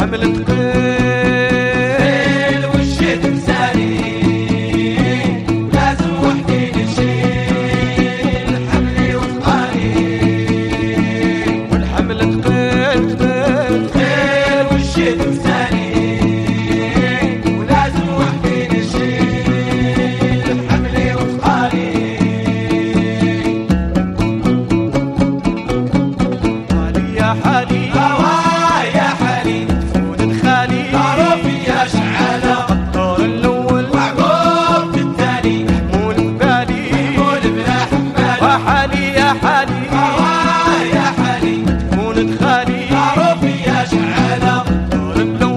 والحمل ثقيل والشد ثاني ولازم وحدي نشيل حملي وثقالي. والحمل ثقيل ثقيل ثقيل والشد ثاني ولازم وحدي نشيل حملي وثقالي. حالي يا حالي يا حالي تفون الخالي معروفي يا شعالة الدور الأول وعقوب الثاني محمول ببالي محمول بلا حمالة. وحالي يا حالي يا حالي تفون الخالي معروفي يا شعالة الدور الأول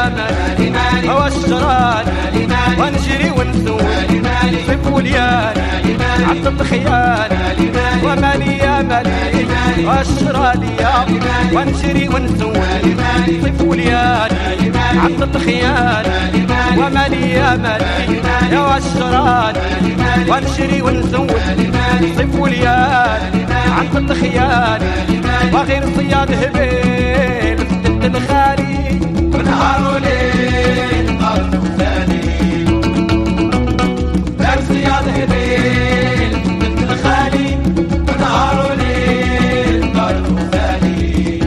مالي هو الشراد ونجري ونسول صيف وليال عطل الخيال ومالي يا مالي هو الشرادية ونجري ونسول صيف وليال عطل الخيال ومالي يا مالي هو الشراد ونجري ونسول صيف وليال عطل الخيال وغير صياد هبيل فتت الخالي ونهار وليل قرن وثاني غير صياد هبيل فتت الخالي ونهار وليل قرن وثاني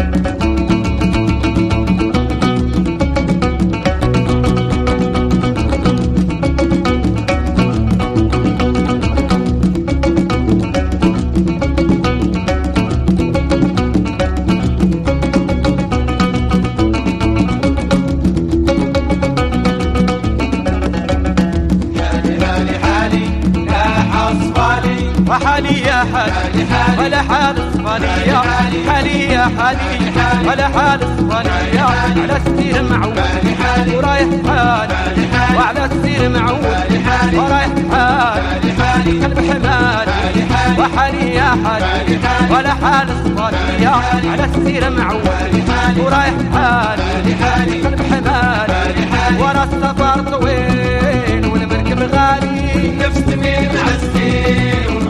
وحالي يا حالي ولا حال الصفانية حالي يا حالي ولا حال الصفانية على السير معود ورايح حالي وعلى السير معود ورايح حالي قلب حمالي وحالي يا حالي ولا حال الصفانية على السير معود ورايح حالي قلب حمالي ورا السفر طويل والمركب غالي نفس من عالسير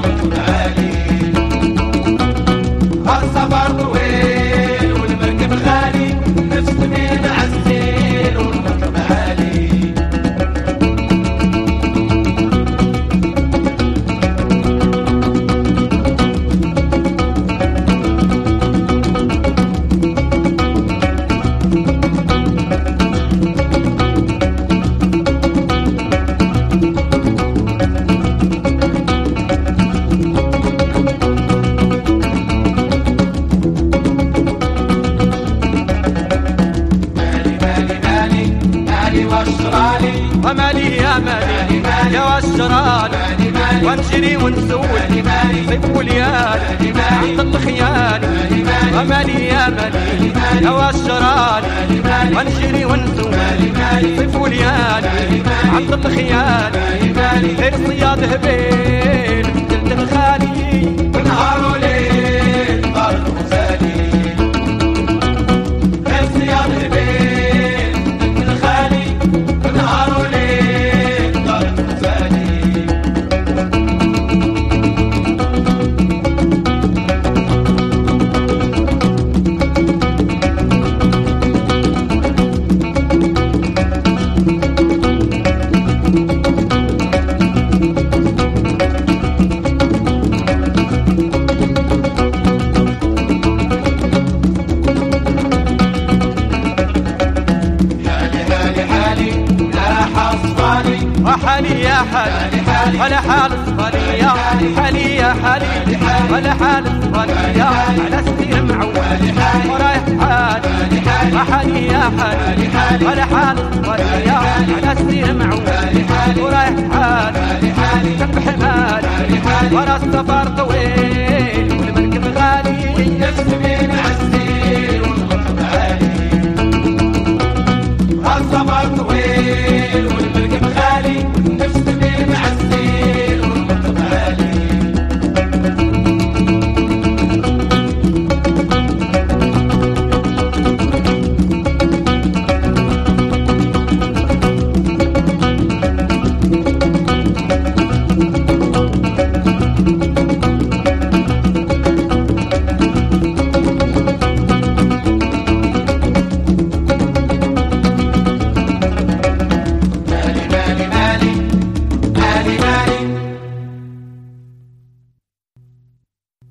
السفر طويل والمركب غالي نفس من عالسير والمركب غالي ومالي يا مالي يا والشرال ونجري ونسول صيف وليال عطل الخيال ومالي يا مالي يا والشرال ونجري ونسول صيف وليال عطل الخيال غير صياد هبيل فتلت الخالي ونهار وليل قرن وثاني غير صياد هبيل فتلت الخالي ونهار وليل قرن وثاني وحالي يا حالي ولا حال الصفانية حالي يا حالي ولا حال الصفانية على السير معود ورايح حالي وحالي يا حالي ولا حال الصفانية على السير معود ورايح حالي كف حمالي ورا السفر طويل والمركب غالي نفس من عالسير والمركب غالي السفر طويل